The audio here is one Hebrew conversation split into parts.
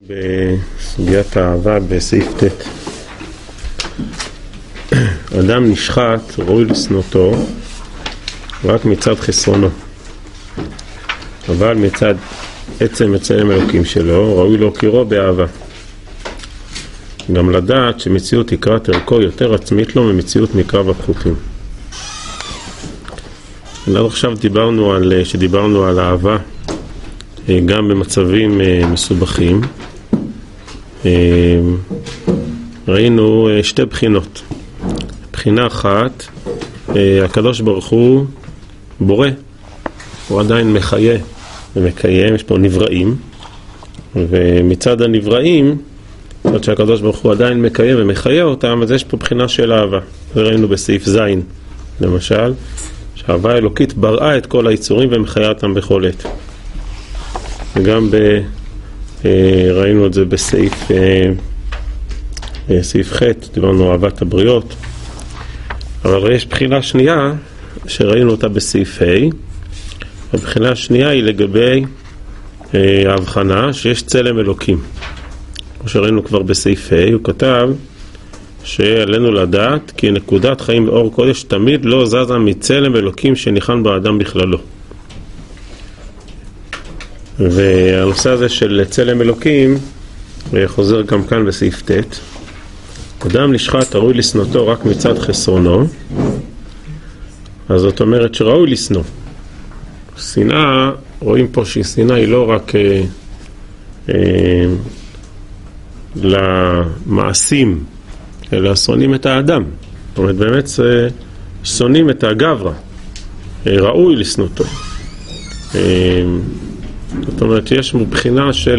בסוגיית האהבה בסעיף ט' אדם נשחט, ראוי לשנותו רק מצד חסרונו, אבל מצד עצם צלם אלוקים שלו ראוי להוקירו באהבה. גם לדעת שמציאות יקרת ערכו יותר עצמית לו ממציאות מקרב הפחותים. עד עכשיו דיברנו על אהבה גם במצבים מסובכים. ראינו שתי בחינות. בחינה אחת, הקדוש ברוך הוא בורא, הוא עדיין מחיה ומקיים, יש פה נבראים, ומצד הנבראים, זאת שהקדוש ברוך הוא עדיין מקיים ומחיה אותם, אז יש פה בחינה של אהבה. ראינו בסעיף ז' למשל, שהאהבה האלוקית בראה את כל היצורים ומחיה אותם בכל עת. וגם ראינו את זה בסעיף ח', דיברנו אהבת הבריות. אבל יש בחינה שנייה שראינו אותה בסעיף ה'. הבחינה השנייה היא לגבי ההבחנה שיש צלם אלוקים. כמו שראינו כבר בסעיף ה', הוא כתב שעלינו לדעת כי נקודת חיים ואור קודש תמיד לא זזה מצלם אלוקים שניחן באדם בכללו. והנושא הזה של צלם אלוקים חוזר גם כאן בסעיף ט'. אדם נשחט ראוי לשנותו רק מצד חסרונו, אז זאת אומרת שראוי לשנוא. שנאה, רואים פה ששנאה היא לא רק למעשים, אלא שונאים את האדם. זאת אומרת באמת שונאים את הגברא, ראוי לשנותו. זאת אומרת יש מבחינה של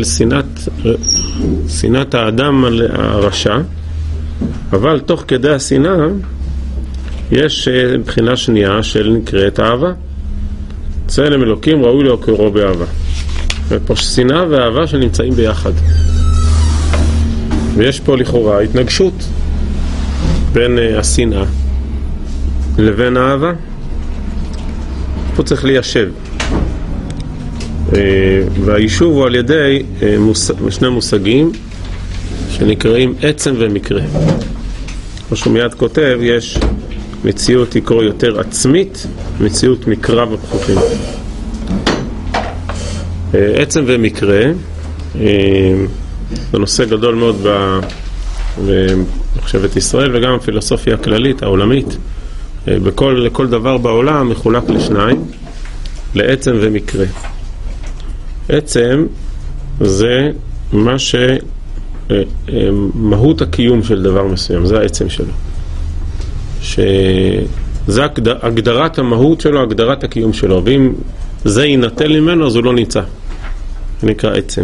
שנאת האדם הרשע, אבל תוך כדי השנאה יש בחינה שנייה של נקראת אהבה. צלם אלוקים ראוי להוקירו באהבה. פה שנאה ואהבה שנמצאים ביחד, ויש פה לכאורה התנגשות בין השנאה לבין האהבה. פה צריך ליישב, והיישוב הוא על ידי שני מושגים שנקראים עצם ומקרה. כמו שהוא מיד כותב, יש מציאות יקרו יותר עצמית, מציאות מקרב הפחותים. עצם ומקרה זה נושא גדול מאוד במחשבת ישראל וגם הפילוסופיה הכללית העולמית. לכל דבר בעולם מחולק לשניים, לעצם ומקרה. עצם זה מה מהות הקיום של דבר מסוים, זה העצם שלו, שזה הגדרת המהות שלו, הגדרת הקיום שלו, ואם זה ינטל ממנו אז הוא לא נמצא, זה נקרא עצם.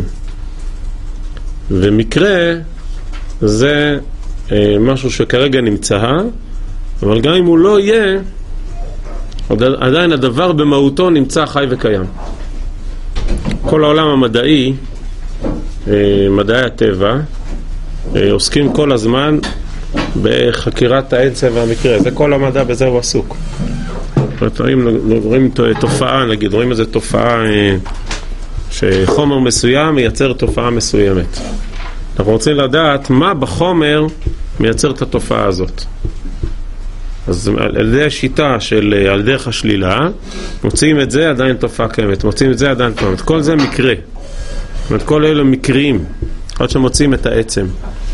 ומקרה זה משהו שכרגע נמצא, אבל גם אם הוא לא יהיה, עדיין הדבר במהותו נמצא חי וקיים. כל העולם המדעי, מדעי הטבע, עוסקים כל הזמן בחקירת העצם והמקרה. זה כל המדע, בזה הוא עסוק. רואים תופעה, נגיד, רואים איזו תופעה שחומר מסוים מייצר תופעה מסוימת. אנחנו רוצים לדעת מה בחומר מייצר את התופעה הזאת. אז על ידי השיטה של על דרך השלילה, מוצאים את זה עדיין תופעה קיימת, מוצאים את זה עדיין קיימת. כל זה מקרה. זאת אומרת, כל אלו מקרים, עד שמוצאים את העצם.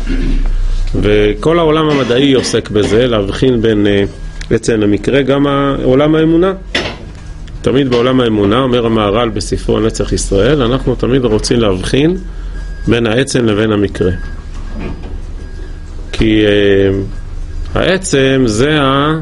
וכל העולם המדעי עוסק בזה, להבחין בין עצם למקרה, גם העולם האמונה. תמיד בעולם האמונה, אומר המהר"ל בספרו נצח ישראל, אנחנו תמיד רוצים להבחין בין העצם לבין המקרה. כי העצם זה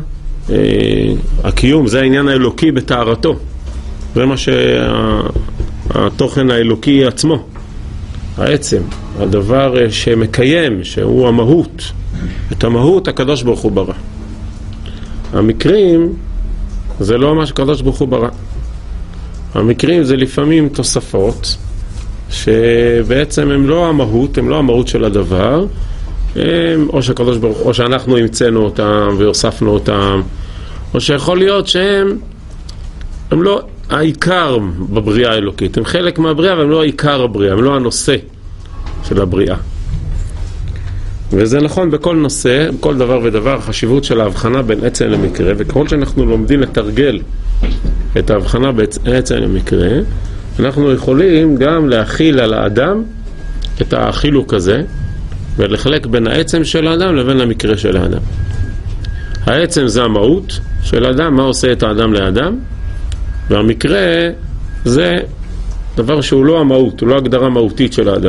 הקיום, זה העניין האלוקי בתארתו. זה מה שהתוכן האלוקי עצמו. העצם, הדבר שמקיים, שהוא המהות. את המהות הקדוש ברוך הוא ברא. המקרים זה לא מה שקדוש ברוך הוא ברא. המקרים זה לפעמים תוספות שבעצם הם לא המהות, הם לא המהות של הדבר. או שקדוש ברוך הוא, או שאנחנו המצאנו אותם והוספנו אותם, או שיכול להיות שהם לא העיקר בבריאה האלוקית, הם חלק מהבריאה, אבל הם לא העיקר הבריאה, הם לא הנושא של הבריאה. וזה נכון בכל נושא, בכל דבר ודבר, החשיבות של ההבחנה בין עצם למקרה, וככל שאנחנו לומדים לתרגל את ההבחנה בין עצם למקרה, אנחנו יכולים גם להכיל על האדם את החילוק הזה, ולחלק בין העצם של האדם לבין המקרה של האדם. העצם זה המהות של האדם, מה עושה את האדם לאדם, והמקרה זה דבר שהוא לא המהות, הוא לא הגדרה מהותית של האדם.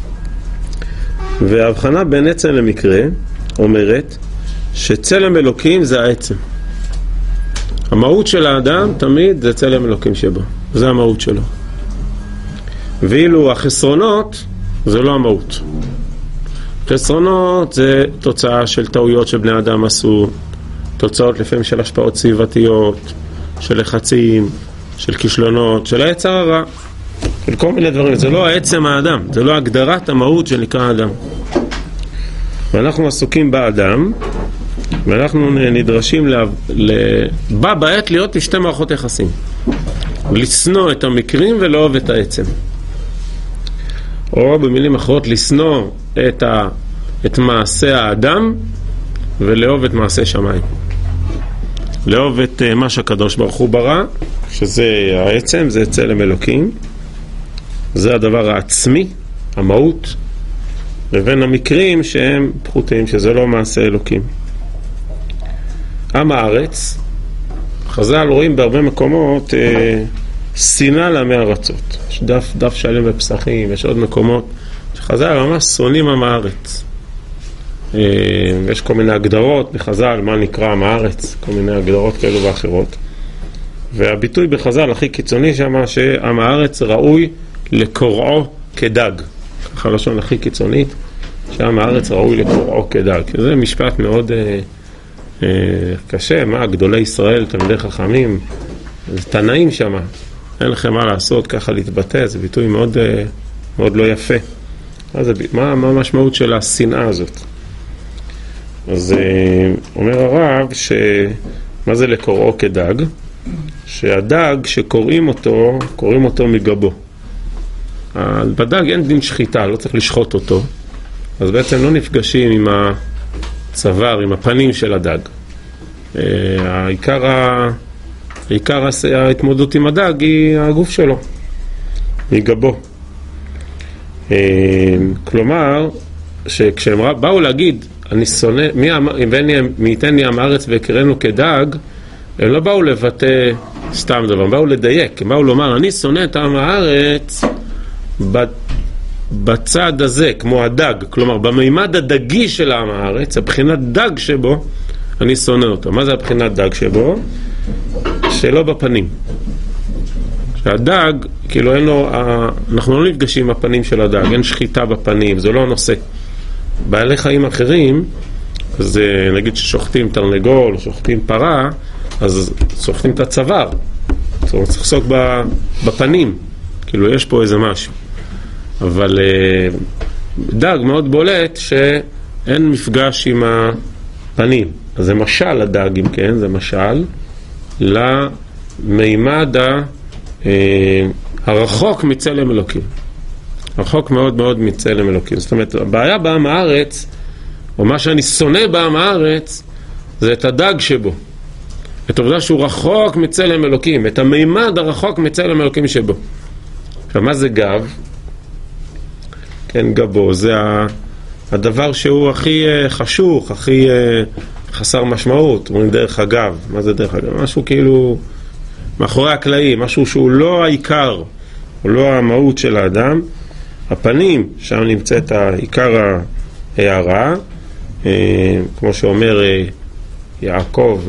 וההבחנה בין עצם למקרה אומרת שצלם אלוקים זה העצם. המהות של האדם תמיד זה צלם אלוקים שבו, זה המהות שלו. ואילו החסרונות זה לא המהות. חסרונות זה תוצאה של טעויות שבני אדם עשו, תוצאות לפעמים של השפעות סביבתיות, של לחצים, של כישלונות, של היצר הרע, של כל מיני דברים. זה לא העצם האדם, זה לא הגדרת המהות שנקרא האדם. ואנחנו עסוקים באדם, ואנחנו נדרשים בה בעת להיות לשתי מערכות יחסים. לסנוע את המקרים ולאהוב את העצם. או במילים אחרות, לסנוע את מעשה האדם ולאהוב את מעשה שמיים. לאהוב את מה שהקדוש ברוך הוא ברא, שזה העצם, זה צלם אלוקים. זה הדבר העצמי, המהות, לבין המקרים שהם פחותים, שזה לא מעשה אלוקים. עם הארץ, חז"ל רואים בהרבה מקומות שנאה לעמי ארצות. יש דף שלם בפסחים, יש עוד מקומות שחז"ל ממש שונאים עם הארץ. יש כל מיני הגדרות בחז"ל, מה נקרא עם הארץ, כל מיני הגדרות כאלו ואחרות. והביטוי בחז"ל הכי קיצוני שמה שעם הארץ ראוי לקוראו כדג. ככה לשון הכי קיצונית, שעם הארץ ראוי לקוראו כדג. זה משפט מאוד קשה, מה גדולי ישראל, תלמידי חכמים, זה תנאים שמה, אין לכם מה לעשות, ככה להתבטא, זה ביטוי מאוד, מאוד לא יפה. אז מה המשמעות של השנאה הזאת? אז אומר הרב מה זה לקוראו כדג? שהדג שקוראים אותו מגבו. בדג אין דין שחיטה, לא צריך לשחוט אותו, אז בעצם לא נפגשים עם הצוואר, עם הפנים של הדג. העיקר ההתמודדות עם הדג היא הגוף שלו, מגבו. כלומר, שכשהם באו להגיד, אני שונא, מי ייתן לי עם הארץ והקראנו כדג, הם לא באו לבטא סתם דבר, הם באו לדייק, הם באו לומר, אני שונא את עם הארץ בצד הזה, כמו הדג, כלומר, במימד הדגי של עם הארץ, הבחינת דג שבו, אני שונא אותו. מה זה הבחינת דג שבו? שלא בפנים. שהדג, כאילו אין לו, אנחנו לא נפגשים עם הפנים של הדג, אין שחיטה בפנים, זה לא הנושא. בעלי חיים אחרים, אז נגיד ששוחטים תרנגול, או שוחטים פרה, אז שוחטים את הצוואר. זאת אומרת, צריך לעסוק בפנים. כאילו יש פה איזה משהו. אבל דג מאוד בולט שאין מפגש עם הפנים. אז זה משל הדג, אם כן, זה משל למימד הרחוק מצלם אלוקים. רחוק מאוד מאוד מצלם אלוקים. זאת אומרת, הבעיה בעם הארץ, או מה שאני שונא בעם הארץ, זה את הדג שבו. את העובדה שהוא רחוק מצלם אלוקים, את המימד הרחוק מצלם אלוקים שבו. עכשיו, מה זה גב? כן, גבו, זה הדבר שהוא הכי חשוך, הכי חסר משמעות, אומרים דרך אגב. מה זה דרך אגב? משהו כאילו מאחורי הקלעים, משהו שהוא לא העיקר, הוא לא המהות של האדם. הפנים, שם נמצאת העיקר ההערה, כמו שאומר יעקב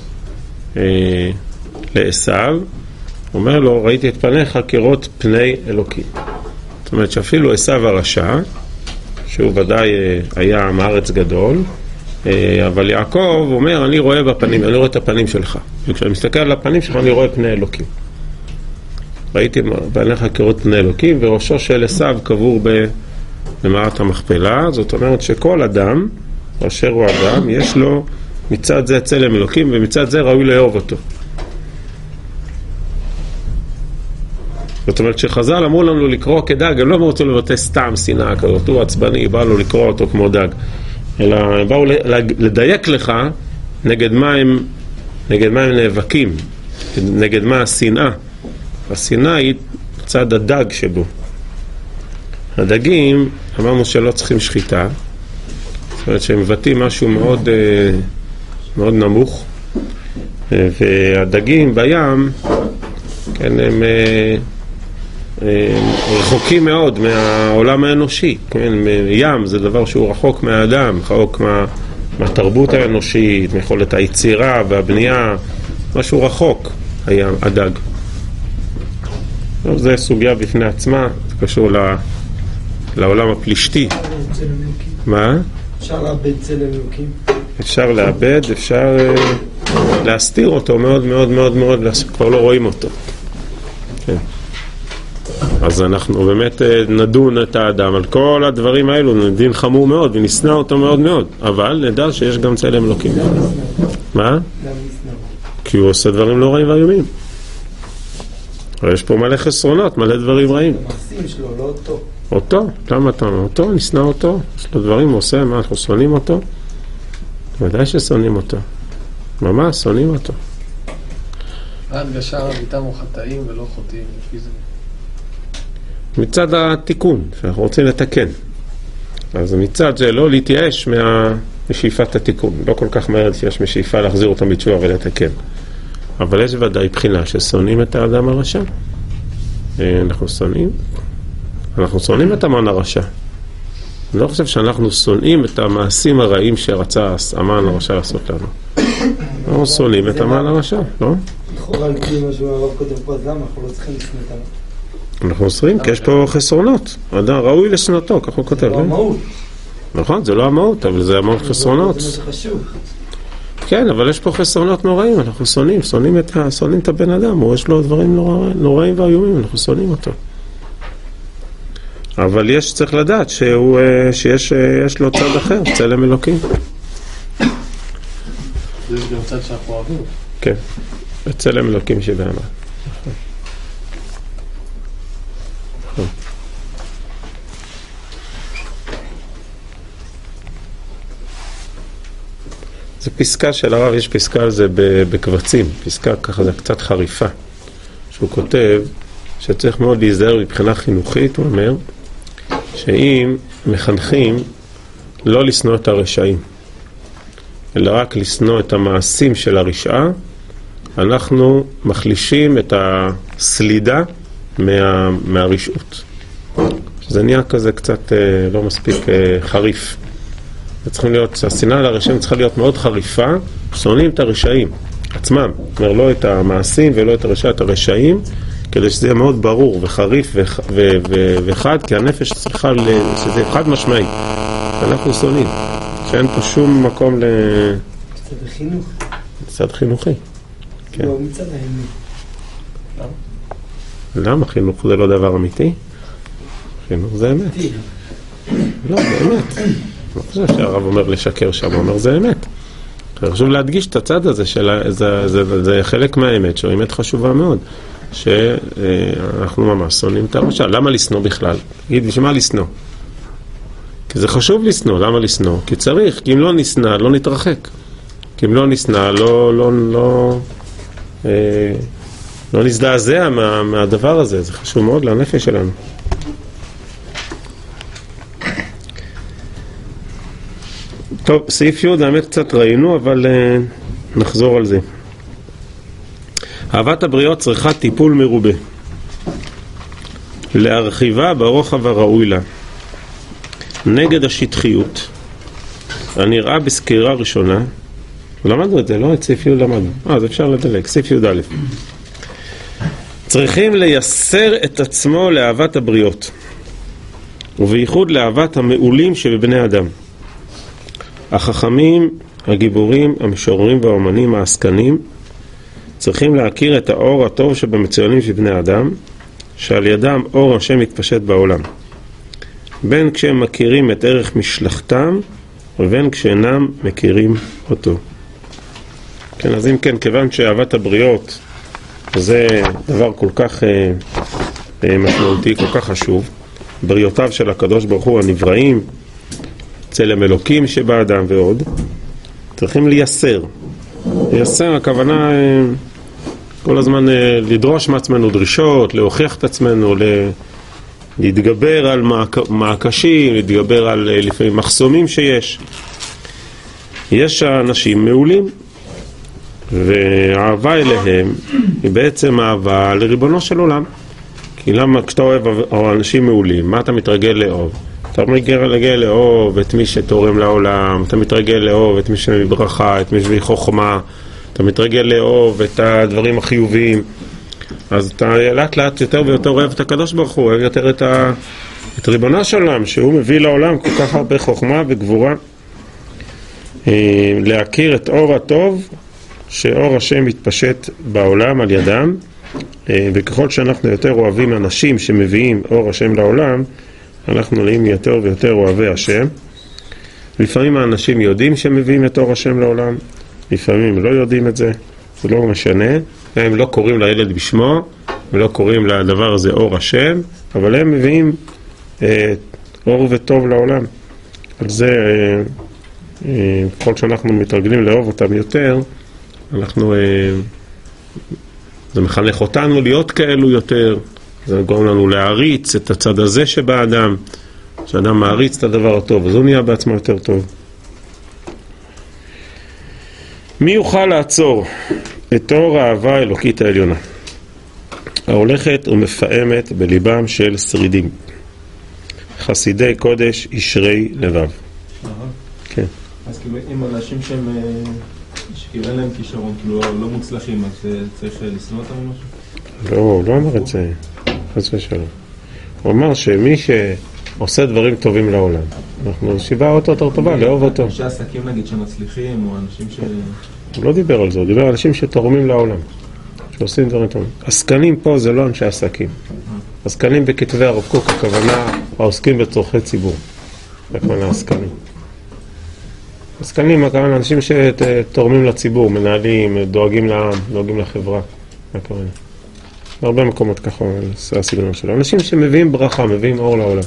לעשיו, אומר לו, ראיתי את פניך כראות פני אלוקים. זאת אומרת שאפילו עשיו הרשע, שהוא ודאי היה עם הארץ גדול, אבל יעקב אומר, אני רואה בפנים, אני רואה את הפנים שלך. וכשאני מסתכל על הפנים שלך, אני רואה פני אלוקים. ראיתי בעיניך כראות פני אלוקים, וראשו של עשיו קבור במערת המכפלה. זאת אומרת שכל אדם, אשר הוא אדם, יש לו מצד זה צלם אלוקים, ומצד זה ראוי לאהוב אותו. זאת אומרת שחז"ל אמרו לנו לקרוא כדג, הם לא אמרו לבטא סתם שנאה כזאת, הוא עצבני, בא לו לקרוא אותו כמו דג, אלא הם באו לדייק לך נגד מה הם נאבקים, נגד מה השנאה. השנאה היא צד הדג שבו. הדגים, אמרנו שלא צריכים שחיטה, זאת אומרת שהם מבטאים משהו מאוד, מאוד נמוך, והדגים בים, כן, הם רחוקים מאוד מהעולם האנושי, כן? ים זה דבר שהוא רחוק מהאדם, רחוק מהתרבות האנושית, מיכולת היצירה והבנייה, משהו רחוק, הים, הדג. זה סוגיה בפני עצמה, זה קשור לעולם הפלישתי. מה? אפשר לאבד צלם אלוקים? אפשר לאבד, אפשר להסתיר אותו מאוד מאוד מאוד מאוד, כבר לא רואים אותו. כן. אז אנחנו באמת נדון את האדם על כל הדברים האלו, דין חמור מאוד ונשנא אותו מאוד מאוד, אבל נדע שיש גם צלם אלוקים. מה? כי הוא עושה דברים לא רעים ואיומים. יש פה מלא חסרונות, מלא דברים רעים. המעשים שלו, לא אותו. אותו? למה אתה אומר? אותו? נשנא אותו? יש לו דברים, הוא עושה, מה, אנחנו שונאים אותו? ודאי ששונאים אותו. ממש, שונאים אותו. ההדגשה רביתם הוא חטאים ולא חוטאים, לפי זה. מצד התיקון, שאנחנו רוצים לתקן. אז מצד זה לא להתייאש משאיפת התיקון. לא כל כך מהר שיש משאיפה להחזיר אותם בתשובה ולתקן. אבל יש ודאי בחינה ששונאים את האדם הרשע. אנחנו שונאים את המן הרשע. אני לא חושב שאנחנו שונאים את המעשים הרעים שרצה המן הרשע לעשות לנו. אנחנו שונאים את המן הרשע, לא? לכאורה על פי מה שהוא הרב קודם פה, אז למה אנחנו לא צריכים לשנוא את המן? אנחנו שונאים כי יש פה חסרונות. אדם ראוי לשנותו, כך הוא כותב. זה לא המהות. נכון, זה לא המהות, אבל זה המון חסרונות. זה חשוב. כן, אבל יש פה חסרונות נוראים, אנחנו שונאים את הבן אדם, יש לו דברים נוראים ואיומים, אנחנו שונאים אותו. אבל צריך לדעת שיש לו צד אחר, צלם אלוקים. יש גם צד שאנחנו אוהבים. כן, צלם אלוקים שבאמת. נכון. זה פסקה של הרב, יש פסקה על זה בקבצים, פסקה ככה זה קצת חריפה, שהוא כותב שצריך מאוד להיזהר מבחינה חינוכית, הוא אומר, שאם מחנכים לא לשנוא את הרשעים, אלא רק לשנוא את המעשים של הרשעה, אנחנו מחלישים את הסלידה מהרשעות. זה נהיה כזה קצת לא מספיק חריף. השנאה לרשעים צריכה להיות מאוד חריפה, שונאים את הרשעים עצמם, אומר לא את המעשים ולא את הרשעים, כדי שזה יהיה מאוד ברור וחריף וחד, כי הנפש צריכה שזה חד משמעי, אנחנו שונאים, שאין פה שום מקום מצד החינוך. מצד חינוכי. כן. לא, מצד האמת. למה? חינוך זה לא דבר אמיתי? חינוך זה אמת. לא, זה אמת. אני חושב שהרב אומר לשקר שם, הוא אומר זה אמת. חשוב להדגיש את הצד הזה, זה חלק מהאמת, שהוא אמת חשובה מאוד, שאנחנו ממש שונאים את הרשע. למה לשנוא בכלל? תגיד, בשביל מה לשנוא? כי זה חשוב לשנוא, למה לשנוא? כי צריך, כי אם לא נשנא, לא נתרחק. כי אם לא נשנא, לא נזדעזע מהדבר הזה, זה חשוב מאוד לנפש שלנו. טוב, סעיף י' האמת קצת ראינו, אבל נחזור על זה. אהבת הבריות צריכה טיפול מרובה. להרחיבה ברוחב הראוי לה. נגד השטחיות. הנראה בסקירה ראשונה. למדנו את זה, לא? את סעיף י' למדנו. אז אפשר לדלג. סעיף י' א'. צריכים לייסר את עצמו לאהבת הבריות. ובייחוד לאהבת המעולים שבבני אדם. החכמים, הגיבורים, המשוררים והאומנים, העסקנים, צריכים להכיר את האור הטוב שבמצוינים של בני אדם, שעל ידם אור השם מתפשט בעולם. בין כשהם מכירים את ערך משלחתם, ובין כשאינם מכירים אותו. כן, אז אם כן, כיוון שאהבת הבריות זה דבר כל כך משמעותי, כל כך חשוב. בריאותיו של הקדוש ברוך הוא הנבראים, צלם אלוקים שבאדם ועוד, צריכים לייסר. לייסר, הכוונה כל הזמן לדרוש מעצמנו דרישות, להוכיח את עצמנו, להתגבר על מעקשים, להתגבר על לפעמים מחסומים שיש. יש אנשים מעולים, והאהבה אליהם היא בעצם אהבה לריבונו של עולם. כי למה כשאתה אוהב אנשים מעולים, מה אתה מתרגל לאהוב? אתה מתרגל לאהוב את מי שתורם לעולם, אתה מתרגל לאהוב את מי שמברכה, את מי שבחוכמה, אתה מתרגל לאהוב את הדברים החיוביים. אז אתה לאט לאט יותר ויותר אוהב את הקדוש ברוך הוא, אוהב יותר את ריבונו של עולם, שהוא מביא לעולם כל כך הרבה חוכמה וגבורה. להכיר את אור הטוב, שאור השם מתפשט בעולם על ידם, וככל שאנחנו יותר אוהבים אנשים שמביאים אור השם לעולם, אנחנו נהיים יותר ויותר אוהבי השם. לפעמים האנשים יודעים שהם מביאים את אור השם לעולם, לפעמים הם לא יודעים את זה, זה לא משנה, הם לא קוראים לילד בשמו, ולא קוראים לדבר הזה אור השם, אבל הם מביאים אור וטוב לעולם. על זה, ככל שאנחנו מתרגלים לאהוב אותם יותר, זה מחנך אותנו להיות כאלו יותר, זה גורם לנו להעריץ את הצד הזה שבאדם, שאדם מעריץ את הדבר הטוב, אז הוא נהיה בעצמו יותר טוב. מי יוכל לעצור את אור האהבה האלוקית העליונה, ההולכת ומפעמת בליבם של שרידים, חסידי קודש ישרי לבב. כן. אז כאילו אם אנשים שהם כאילו אין להם כישרון, כאילו לא מוצלחים, אז צריך לשנוא אותם או משהו? לא, הוא לא אמר את זה, חס ושלום. הוא אמר שמי שעושה דברים טובים לעולם, אנחנו שיבה אותו יותר טובה, לאהוב אותו. אנשי עסקים נגיד שמצליחים, או אנשים ש... הוא לא דיבר על זה, הוא דיבר על אנשים שתורמים לעולם, שעושים דברים טובים. עסקנים פה זה לא אנשי עסקים. עסקנים בכתבי הרב קוק, הכוונה העוסקים בצורכי ציבור. זה הכוונה עסקנים. עסקנים, הכוונה אנשים שתורמים לציבור, מנהלים, דואגים לעם, דואגים לחברה. זה הכוונה. בהרבה מקומות ככה זה הסגנון שלו. אנשים שמביאים ברכה, מביאים אור לעולם.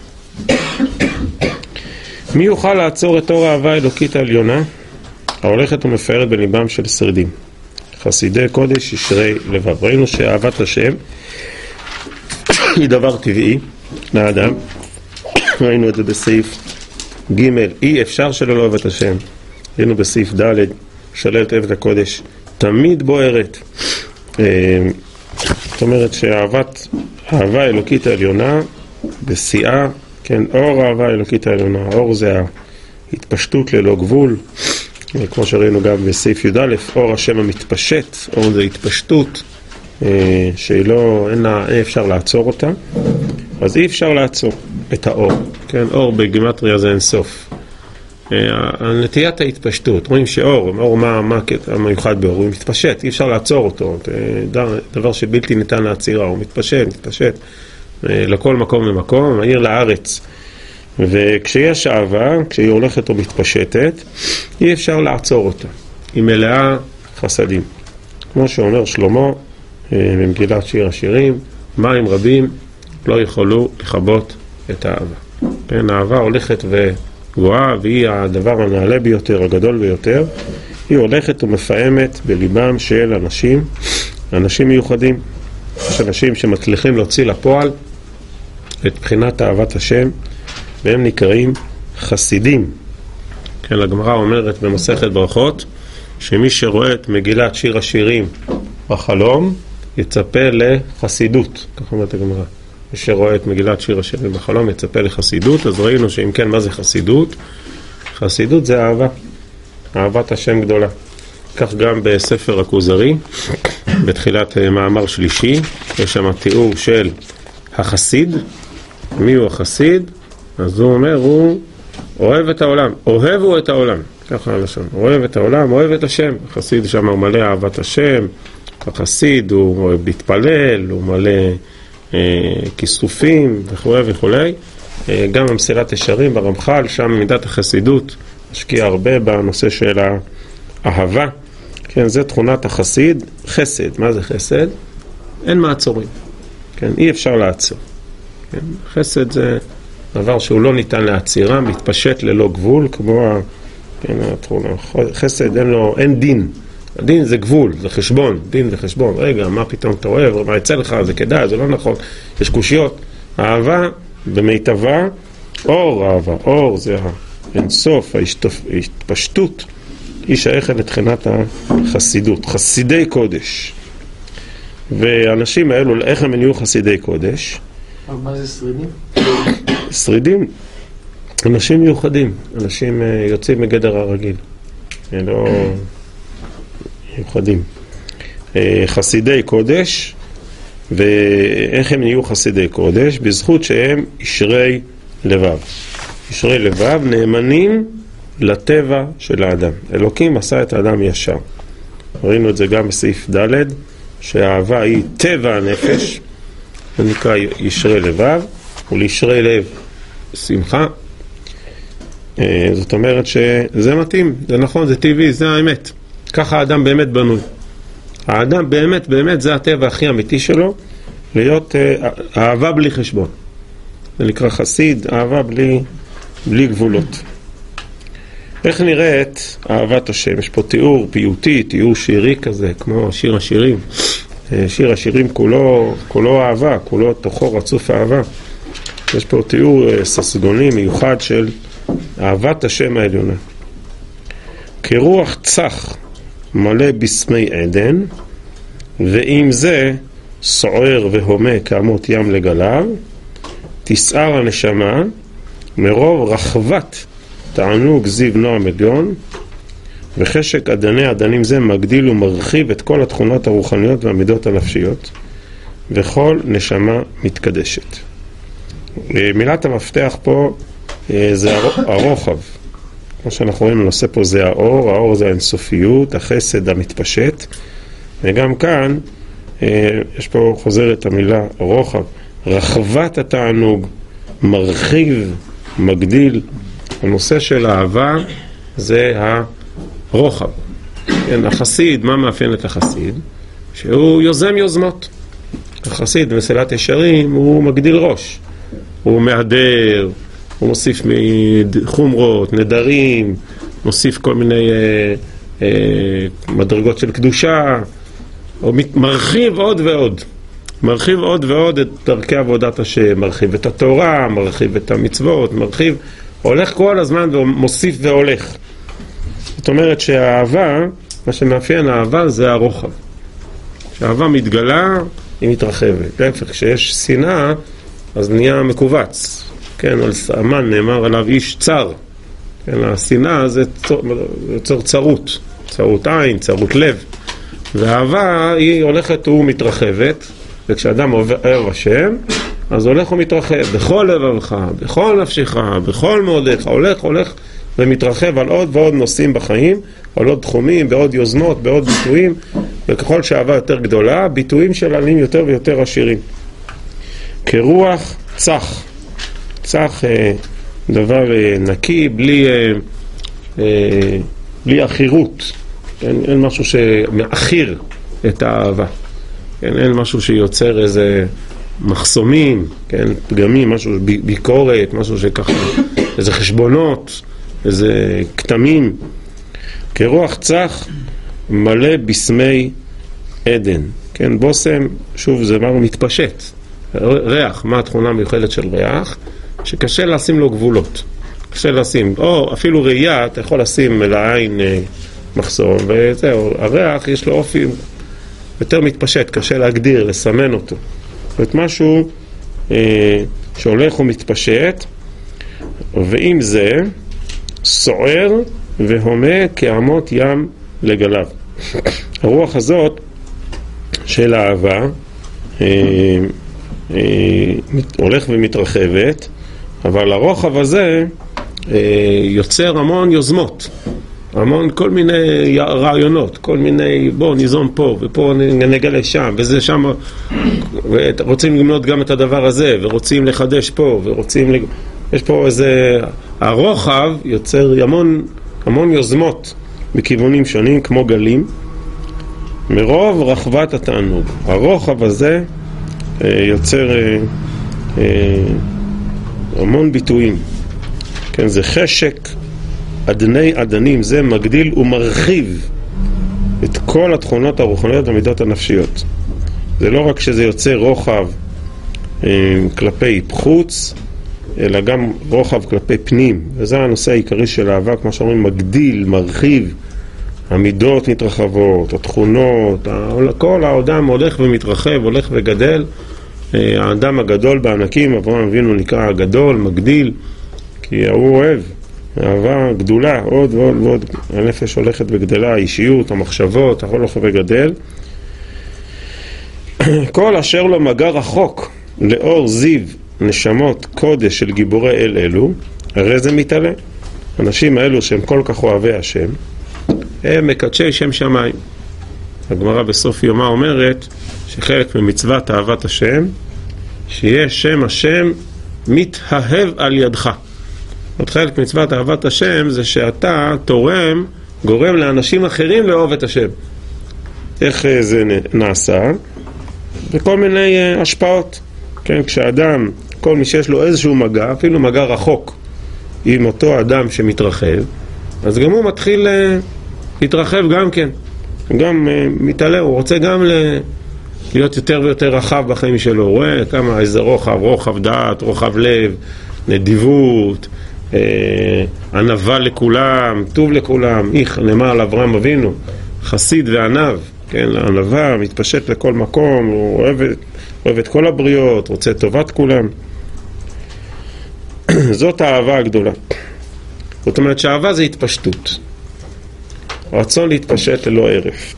מי יוכל לעצור את אור האהבה האלוקית העליונה, ההולכת ומפארת בליבם של שרידים, חסידי קודש ישרי לבב. ראינו שאהבת השם היא דבר טבעי לאדם. ראינו את זה בסעיף ג', אי אפשר שלא לאהוב את השם. ראינו בסעיף ד', שללת אהבת הקודש תמיד בוערת. זאת אומרת שהאהבה האלוקית העליונה בשיאה, כן, אור האהבה האלוקית העליונה, האור זה ההתפשטות ללא גבול, כמו שראינו גם בסעיף י"א, אור השם המתפשט, אור זה התפשטות שהיא לא, אין אפשר לעצור אותה, אז אי אפשר לעצור את האור, כן, אור בגימטריה זה אין סוף. נטיית ההתפשטות, רואים שאור, מה המיוחד באור, הוא מתפשט, אי אפשר לעצור אותו, דבר שבלתי ניתן לעצירה, הוא מתפשט, לכל מקום ומקום, מהעיר לארץ. וכשיש אהבה, כשהיא הולכת או מתפשטת, אי אפשר לעצור אותה, היא מלאה חסדים. כמו שאומר שלמה במגילת שיר השירים, מים רבים לא יכולו לכבות את האהבה. כן, האהבה הולכת וגואה, והיא הדבר הנעלה ביותר, הגדול ביותר. היא הולכת ומפעמת בליבם של אנשים מיוחדים. יש אנשים שמצליחים להוציא לפועל את בחינת אהבת השם, והם נקראים חסידים. כן, הגמרא אומרת במסכת ברכות, שמי שרואה את מגילת שיר השירים בחלום, יצפה לחסידות. כך אומרת הגמרא. מי שרואה את מגילת שיר השירים בחלום, יצפה לחסידות. אז ראינו שאם כן, מה זה חסידות? חסידות זה אהבה. אהבת השם גדולה. כך גם בספר הכוזרי, בתחילת מאמר שלישי, יש שם תיאור של החסיד. מי הוא החסיד? אז הוא אומר, הוא אוהב את העולם, אוהבו את העולם, ככה הלשון, אוהב את העולם, אוהב את השם. החסיד שם הוא מלא אהבת השם, החסיד הוא אוהב להתפלל, הוא מלא כיסופים וכו' וכו'. גם במסילת ישרים ברמח"ל, שם מידת החסידות משקיע הרבה בנושא של האהבה. כן, זה תכונת החסיד, חסד. מה זה חסד? אין מעצורים. כן? אי אפשר לעצור. כן? חסד זה דבר שהוא לא ניתן לעצירה, מתפשט ללא גבול, כמו כן, חסד אין דין. הדין זה גבול, זה חשבון, דין וחשבון. רגע, מה פתאום אתה אוהב, מה יצא לך, זה כדאי, זה לא נכון. יש קושיות. אהבה במיטבה, אור אהבה, אור זה האינסוף, ההתפשטות, היא שייכת לתחינת החסידות, חסידי קודש. והאנשים האלו, איך הם נהיו חסידי קודש? מה זה שרידים? שרידים, אנשים מיוחדים, אנשים יוצאים מגדר הרגיל, לא מיוחדים. חסידי קודש, ואיך הם נהיו חסידי קודש? בזכות שהם ישרי לבב. ישרי לבב נאמנים לטבע של האדם. אלוקים עשה את האדם ישר. ראינו את זה גם בסעיף ד' שהאהבה היא טבע הנפש, זה נקרא ישרי לבב, ולישרי לב שמחה. זאת אומרת שזה מתאים, זה נכון, זה טבעי, זה האמת. ככה האדם באמת בנוי. האדם באמת, באמת זה הטבע הכי אמיתי שלו, להיות אהבה בלי חשבון. זה נקרא חסיד, אהבה בלי גבולות. איך נראית אהבת השם? יש פה תיאור פיוטי, תיאור שירי כזה, כמו שיר השירים. שיר השירים כולו אהבה, כולו תוכו רצוף אהבה. יש פה תיאור ססגוני מיוחד של אהבת השם העליונה. כרוח צח מלא בסמי עדן, ועם זה סוער והומה כאמות ים לגליו, תסער הנשמה מרוב רחבת תענוג זיו נועם עליון, וחשק עדני עדנים זה מגדיל ומרחיב את כל התכונות הרוחניות והמידות הנפשיות, וכל נשמה מתקדשת. מילת המפתח פה זה הרוחב. כמו שאנחנו רואים, הנושא פה זה האור, האור זה האינסופיות, החסד המתפשט, וגם כאן יש פה חוזרת המילה רוחב, רחבת התענוג, מרחיב, מגדיל. הנושא של האהבה זה הרוחב. כן, החסיד, מה מאפיין את החסיד? שהוא יוזם יוזמות. החסיד במסילת ישרים הוא מגדיל ראש, הוא מהדר, הוא מוסיף חומרות, נדרים, מוסיף כל מיני מדרגות של קדושה, הוא מרחיב עוד ועוד, מרחיב עוד ועוד את דרכי עבודת השם, מרחיב את התורה, מרחיב את המצוות, מרחיב, הולך כל הזמן ומוסיף והולך. זאת אומרת שהאהבה, מה שמאפיין האהבה זה הרוחב. כשהאהבה מתגלה, היא מתרחבת. להפך, כשיש שנאה, אז נהיה מקובץ. כן, על המן נאמר עליו איש צר. כן, השנאה זה יוצר צרות. צרות עין, צרות לב. והאהבה היא הולכת ומתרחבת, וכשאדם אוהב השם, אז הולך ומתרחב. בכל לבבך, בכל נפשך, בכל מאודיך, הולך ומתרחב על עוד ועוד נושאים בחיים, על עוד תחומים, בעוד יוזמות, בעוד ביטויים, וככל שהאהבה יותר גדולה, ביטויים שלה נהיים יותר ויותר עשירים. כרוח צח. צח דבר נקי, בלי אחירות. אין משהו שמאחיר את האהבה. אין משהו שיוצר איזה מחסומים, פגמים, משהו ביקורת, משהו שככה, איזה חשבונות, איזה כתמים. כרוח צח מלא בסמי עדן. כן, בוסם, שוב, זה דבר מתפשט. ריח, מה התכונה המיוחדת של ריח? שקשה לשים לו גבולות. קשה לשים, או אפילו ראייה, אתה יכול לשים לעין מחסום, וזהו, הריח יש לו אופי יותר מתפשט, קשה להגדיר, לסמן אותו. זאת אומרת, משהו שהולך ומתפשט, ועם זה סוער והומה כאמות ים לגליו. הרוח הזאת של האהבה הולך ומתרחבת, אבל הרוחב הזה יוצר המון יוזמות, המון כל מיני רעיונות, כל מיני בוא ניזום פה ופה נגלה שם וזה שם, ורוצים למנות גם את הדבר הזה, ורוצים לחדש פה, ורוצים יש פה איזה, הרוחב יוצר המון יוזמות בכיוונים שונים כמו גלים, מרוב רחבת התענוג. הרוחב הזה יוצר המון ביטויים. כן, זה חשק עדני עדנים, זה מגדיל ומרחיב את כל התכונות הרוחניות והמידות הנפשיות. זה לא רק שזה יוצר רוחב כלפי חוץ, אלא גם רוחב כלפי פנים, וזה הנושא העיקרי של אהבה, כמו שאומרים, מגדיל, מרחיב, המידות מתרחבות, התכונות, כל האדם הולך ומתרחב, הולך וגדל. האדם הגדול בענקים, אברהם אבינו נקרא הגדול, מגדיל, כי הוא אוהב, אהבה גדולה, עוד ועוד ועוד, הנפש הולכת וגדלה, האישיות, המחשבות, הכל הולך וגדל. כל אשר לו מגע רחוק לאור זיו נשמות קודש של גיבורי אל אלו, הרי זה מתעלה. אנשים האלו שהם כל כך אוהבי השם, הם מקדשי שם שמיים. הגמרא בסוף יומה אומרת שחלק ממצוות אהבת השם, שיהיה שם השם מתאהב על ידך. עוד חלק ממצוות אהבת השם זה שאתה תורם, גורם לאנשים אחרים לאהוב את השם. איך זה נעשה? בכל מיני השפעות. כן, כשאדם, כל מי שיש לו איזשהו מגע, אפילו מגע רחוק עם אותו אדם שמתרחב, אז גם הוא מתחיל להתרחב גם כן. הוא גם מתעלה, הוא רוצה גם להיות יותר ויותר רחב בחיים שלו. הוא רואה כמה איזה רוחב דעת, רוחב לב, נדיבות, ענווה לכולם, טוב לכולם. איך נאמר על אברהם אבינו, חסיד וענב, כן, הענווה מתפשט לכל מקום, הוא אוהב את כל הבריות, רוצה טובת כולם. זאת האהבה הגדולה. זאת אומרת שהאהבה זה התפשטות, רצון להתפשט ללא ערף.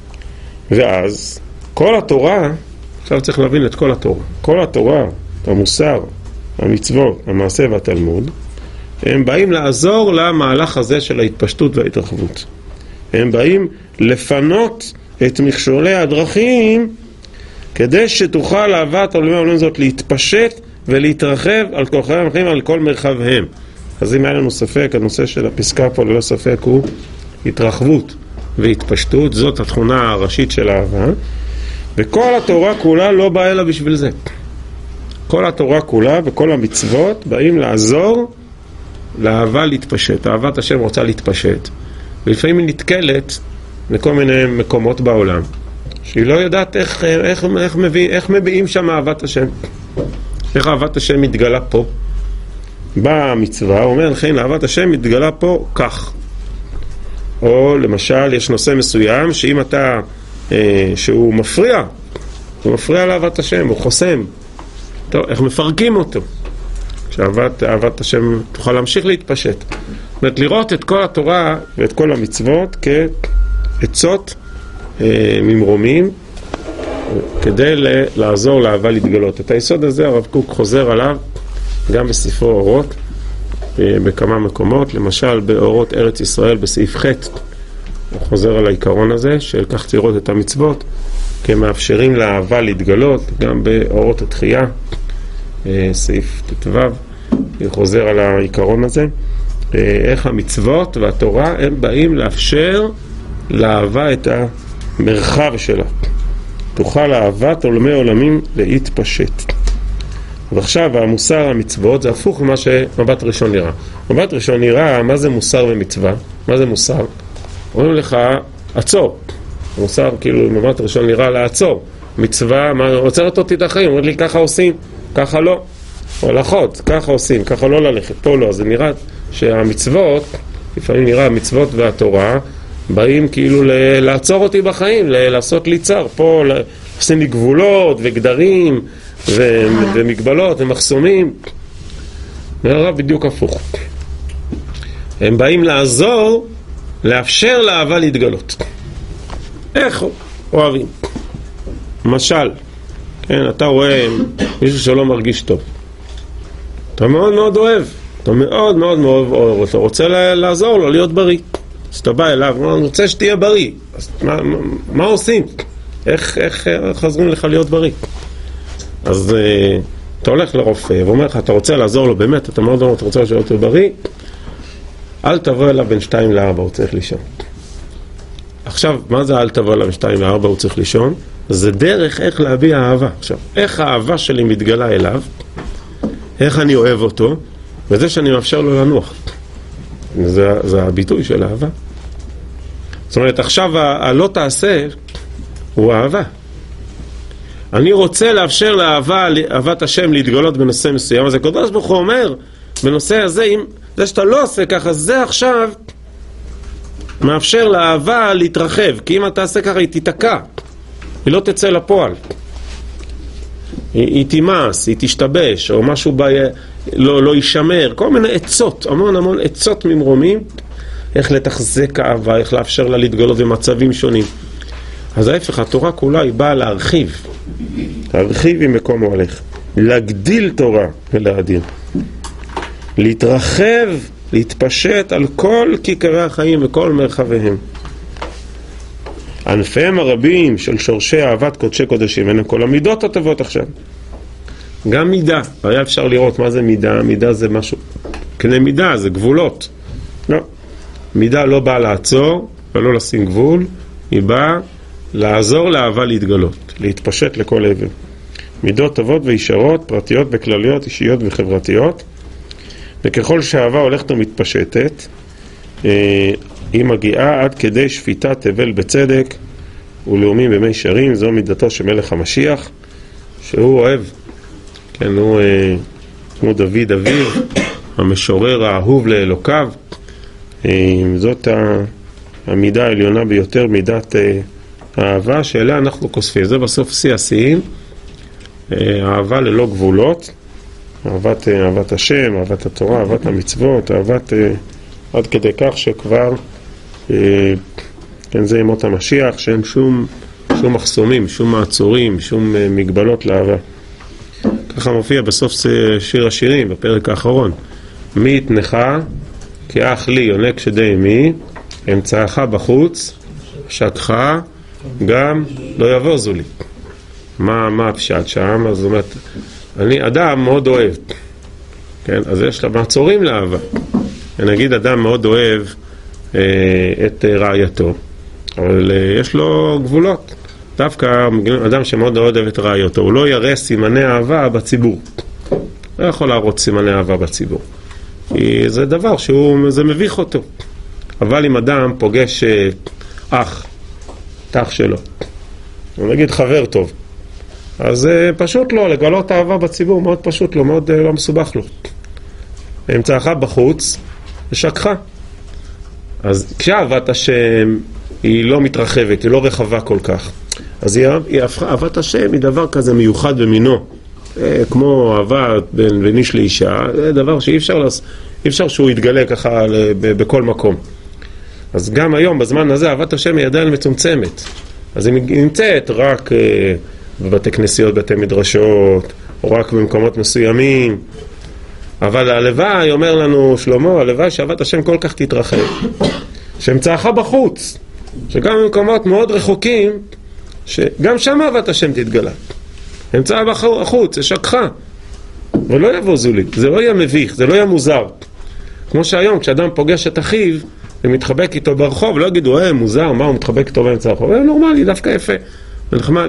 ואז כל התורה, עכשיו צריך להבין את כל התורה, כל התורה, המוסר, המצוות, המעשה והתלמוד, הם באים לעזור למהלך הזה של ההתפשטות וההתרחבות. הם באים לפנות את מכשולי הדרכים כדי שתוכל אהבת עולמי העולם זאת להתפשט ולהתרחב על כוחם החיים, על כל מרחבהם. אז אם היה לנו ספק, הנושא של הפסקה פה ללא ספק הוא התרחבות והתפשטות. זאת התכונה הראשית של האהבה, וכל התורה כולה לא באה אלא בשביל זה. כל התורה כולה וכל המצוות באים לעזור לאהבה להתפשט. אהבת השם רוצה להתפשט, ולפעמים היא נתקלת לכל מיני מקומות בעולם שהיא לא יודעת איך מביאים שם אהבת השם, איך אהבת השם מתגלה פה. באה המצווה, אומר לכן אהבת השם מתגלה פה כך. או למשל יש נושא מסוים שאם אתה שהוא מפריע, הוא מפריע לאהבת השם, הוא חוסם, טוב, איך מפרקים אותו שאהבת השם תוכל להמשיך להתפשט. זאת אומרת, לראות את כל התורה ואת כל המצוות כעצות ממרומים כדי לעזור לאהבה להתגלות. את היסוד הזה הרב קוק חוזר עליו גם בספרו אורות בכמה מקומות, למשל באורות ארץ ישראל בסעיף ח' הוא חוזר על העיקרון הזה של כך לראות את המצוות כמאפשרים לאהבה להתגלות. גם באורות התחייה סעיף ט"ו הוא חוזר על העיקרון הזה, איך המצוות והתורה הם באים לאפשר לאהבה את המרחב שלה, תוכל אהבת עולמי עולמים להתפשט. ועכשיו המוסר המצוות זה הפוך ממה שמבט ראשון נראה. מבט ראשון נראה מה זה מוסר ומצווה. מה זה מוסר? אומרים לך עצור. מוסר כאילו מבט ראשון נראה לעצור. מצווה, מה עוצרת אותי את החיים, אומרת לי ככה עושים, ככה לא. או הלכות, ככה עושים, ככה לא ללכת, פה לא. אז זה נראה שהמצוות, לפעמים נראה המצוות והתורה באים כאילו לעצור אותי בחיים, לעשות לי צר. פה עושים לי גבולות וגדרים ומגבלות ומחסומים. נראה בדיוק הפוך. הם באים לעזור, לאפשר לאהבה להתגלות. איך אוהבים? למשל, כן, אתה רואה מישהו שלא מרגיש טוב, אתה מאוד מאוד אוהב, אתה מאוד מאוד מאוד אוהב, אתה רוצה לעזור לו להיות בריא, אז אתה בא אליו, אני רוצה שתהיה בריא. אז מה עושים? איך חוזרים לך להיות בריא? אז אתה הולך לרופא ואומר לך, אתה רוצה לעזור לו באמת, אתה מאוד מאוד רוצה להיות בריא, אל תבוא אליו בין 2 ל-4, הוא צריך לישון. עכשיו, מה זה אל תבוא אליו בין 2 ל-4, הוא צריך לישון? זה דרך איך להביע אהבה. עכשיו, איך האהבה שלי מתגלה אליו, איך אני אוהב אותו, וזה שאני מאפשר לו לנוח. זה הביטוי של אהבה. זאת אומרת, עכשיו הלא תעשה הוא אהבה. אני רוצה לאפשר לאהבת השם להתגלות בנושא מסוים, אז הקדוש ברוך הוא אומר, בנושא הזה, אם זה שאתה לא עושה ככה, זה עכשיו מאפשר לאהבה להתרחב, כי אם אתה עושה ככה היא תתקע, היא לא תצא לפועל, היא תימס, היא תשתבש, או משהו לא יישמר, כל מיני עצות, המון עצות ממרומים, איך לתחזק אהבה, איך לאפשר לה להתגלות במצבים שונים. אז ההפך, התורה כולה היא באה להרחיב עם מקום הולך, להגדיל תורה ולהדיר, להתרחב, להתפשט על כל כיכרי החיים וכל מרחביהם. ענפיהם הרבים של שורשי אהבת קודשי קודשים, הנה כל המידות הטובות עכשיו. גם מידה, היה אפשר לראות מה זה מידה, מידה זה משהו, כדי מידה זה גבולות. לא, מידה לא באה לעצור ולא לשים גבול, היא באה לעזור לאהבה להתגלות, להתפשט לכל עבר. מידות טובות וישרות, פרטיות וכלליות, אישיות וחברתיות, וככל שהאהבה הולכת ומתפשטת, היא מגיעה עד כדי שפיטת תבל בצדק ולאומים במי שרים. זו מידתו של מלך המשיח, שהוא אוהב, כן, הוא כמו דוד אביו, המשורר האהוב לאלוקיו. זאת המידה העליונה ביותר, מידת האהבה שאליה אנחנו כוספים. זה בסוף שיא השיאים, אהבה ללא גבולות, אהבת השם, אהבת התורה, אהבת המצוות, אהבת עד כדי כך שכבר כן, זה ימות המשיח, שאין שום מחסומים, שום מעצורים, שום מגבלות לאהבה. ככה מופיע בסוף שיר השירים בפרק האחרון, מי יתנך כי אח לי יונק שדי אמי, אמצעך בחוץ שקך גם לא יבוזו לי. מה הפשט שם? אז זאת אומרת, אני אדם מאוד אוהב, כן? אז יש לה מעצורים לאהבה. נגיד אדם מאוד אוהב את רעייתו, אבל יש לו גבולות. דווקא אדם שמאוד אוהב את רעייתו, הוא לא יראה סימני אהבה בציבור. לא יכול להראות סימני אהבה בציבור, כי זה דבר זה מביך אותו. אבל אם אדם פוגש אח שלו, נגיד חבר טוב, אז פשוט לא, לגלות אהבה בציבור מאוד פשוט לו, מאוד לא מסובך לו. אמצעך בחוץ ושקך. אז כשאהבת השם היא לא מתרחבת, היא לא רחבה כל כך, אז אהבת השם היא דבר כזה מיוחד במינו, כמו אהבה בין איש לאישה, זה דבר שאי אפשר שהוא יתגלה ככה בכל מקום. אז גם היום בזמן הזה אהבת השם היא עדיין מצומצמת, אז היא נמצאת רק בבתי כנסיות, בתי מדרשות, או רק במקומות מסוימים. אבל הלוואי, אומר לנו שלמה, הלוואי שאהבת השם כל כך תתרחב, שאמצעך בחוץ, שגם במקומות מאוד רחוקים, שגם שם אהבת השם תתגלה. אמצע בחוץ, זה שקך, ולא יבוזו לי, זה לא יהיה מביך, זה לא יהיה מוזר. כמו שהיום, כשאדם פוגש את אחיו ומתחבק איתו ברחוב, לא יגידו, מוזר, מה הוא מתחבק איתו באמצע הרחוב? נורמלי, דווקא יפה, נחמד.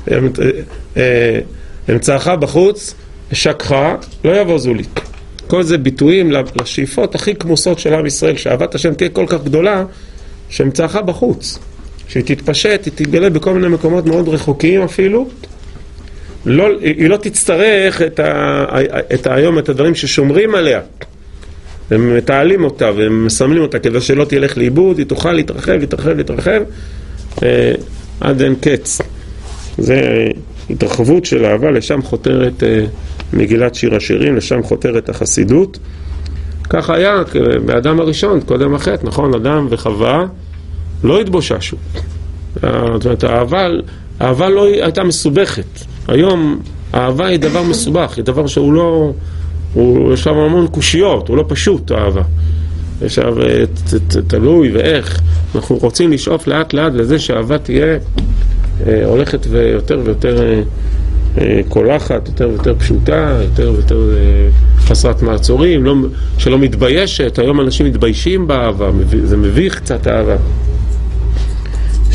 אמצעך בחוץ, שקך, לא יבוזו לי. כל זה ביטויים לשאיפות הכי כמוסות של עם ישראל, שאהבת השם תהיה כל כך גדולה, שאמצעך בחוץ, שהיא תתפשט, היא תתגלה בכל מיני מקומות מאוד רחוקים אפילו, היא לא תצטרך את היום, את הדברים ששומרים עליה, הם מתעלים אותה והם מסמלים אותה כדי שלא תלך לאיבוד, היא תוכל להתרחב עד אין קץ. זה התרחבות של אהבה, לשם חותרת מגילת שיר השירים, לשם חותרת החסידות. כך היה באדם הראשון, קודם החטא, נכון? אדם וחווה לא התבוששו. זאת אומרת, האהבה לא הייתה מסובכת. היום האהבה היא דבר מסובך, היא דבר שהוא לא, יש שם המון קושיות, הוא לא פשוט האהבה. יש שם תלוי ואיך. אנחנו רוצים לשאוף לאט לאט לזה שהאהבה תהיה הולכת ויותר ויותר קולחת, יותר ויותר פשוטה, יותר ויותר חסרת מעצורים, שלא מתביישת. היום אנשים מתביישים באהבה, זה מביך קצת האהבה.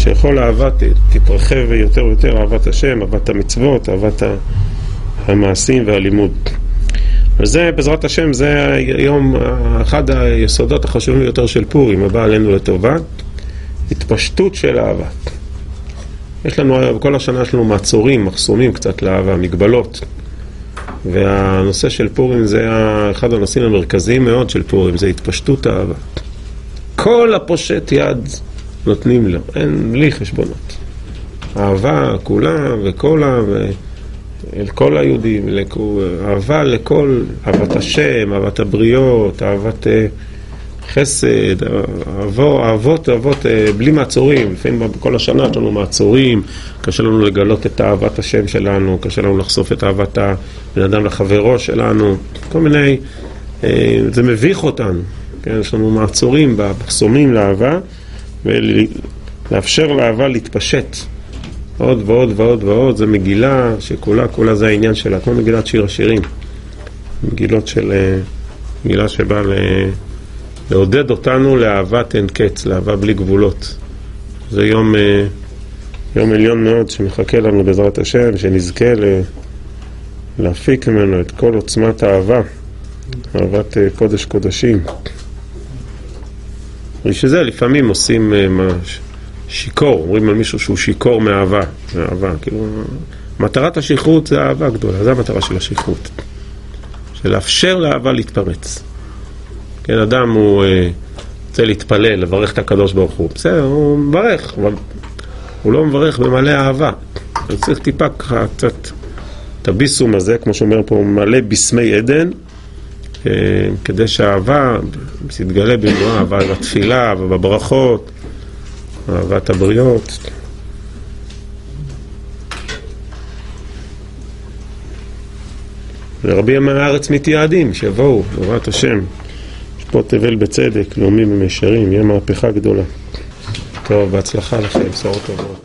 שיכול אהבה תתרחב יותר ויותר, אהבת השם, אהבת המצוות, אהבת המעשים והלימוד. וזה בעזרת השם, זה היום אחד היסודות החשובים ביותר של פורים, הבא עלינו לטובה, התפשטות של אהבה. יש לנו, כל השנה יש לנו מעצורים, מחסומים קצת לאהבה, מגבלות. והנושא של פורים זה אחד הנושאים המרכזיים מאוד של פורים, זה התפשטות האהבה. כל הפושט יד נותנים לו, אין בלי חשבונות. אהבה, כולה וכולה, אל כל היהודים, אהבה לכל, אהבת השם, אהבת הבריות, אהבת חסד, אהבות בלי מעצורים. לפעמים בכל השנה יש לנו מעצורים, קשה לנו לגלות את אהבת השם שלנו, קשה לנו לחשוף את אהבת הבן אדם לחברו שלנו, כל מיני, זה מביך אותנו, כן? יש לנו מעצורים בחסומים לאהבה, ולאפשר לאהבה להתפשט עוד ועוד ועוד ועוד. זה מגילה שכולה זה העניין שלה, כמו מגילת שיר השירים, מגילה שבאה לעודד אותנו לאהבת אין קץ, לאהבה בלי גבולות. זה יום עליון מאוד שמחכה לנו בעזרת השם, שנזכה להפיק ממנו את כל עוצמת האהבה, אהבת קודש קודשים. ושזה לפעמים עושים שיקור, אומרים על מישהו שהוא שיקור מאהבה, כאילו, מטרת השכרות זה אהבה גדולה, זה המטרה של השכרות, של לאפשר לאהבה להתפרץ. כן, אדם הוא רוצה להתפלל, לברך את הקדוש ברוך הוא, בסדר, הוא מברך, אבל הוא לא מברך במלא אהבה. הוא צריך טיפה קצת את הביסום הזה, כמו שאומר פה, מלא בסמי עדן, כדי שהאהבה תתגלה במלואה, אהבה בתפילה ובברכות, אהבת הבריות. ורבי עמי הארץ מתייעדים, שיבואו, בעזרת השם. יש פה תבל בצדק, לאומים ומישרים, יהיה מהפכה גדולה. טוב, בהצלחה לכם, בשורות טובות.